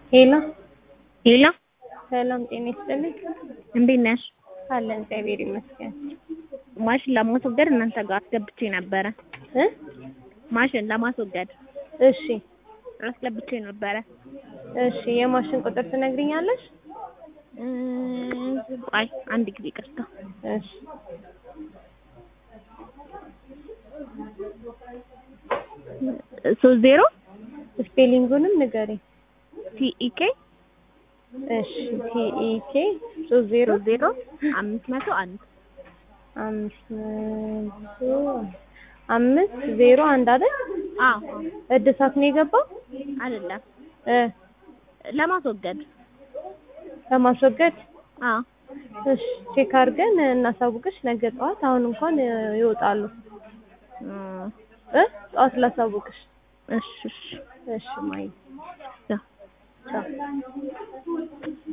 ሄሎ ሄሎ ሰላም ጤና ይስጥልኝ። እንዴት ነሽ? አለን እግዚአብሔር ይመስገን። ማሽን ለማስወገድ እናንተ ጋር አስገብቼ ነበረ። ማሽን ለማስወገድ እሺ አስገብቼ ነበረ። እሺ የማሽን ቁጥር ትነግሪኛለሽ? ቆይ አንድ ጊዜ ቅርታ። እሺ 30 ስፔሊንጉንም ንገሪኝ። TEK እሺ TEK 30 501 501 አይደል? አዎ እድሳት ነው የገባው? አይደለም ለማስወገድ አዎ እሺ ቼክ አድርገን እናሳውቅሽ ነገ ጠዋት። አሁን እንኳን ይወጣሉ። ጠዋት ላሳውቅሽ። እሺ እሺ ማይ ቻው ቻው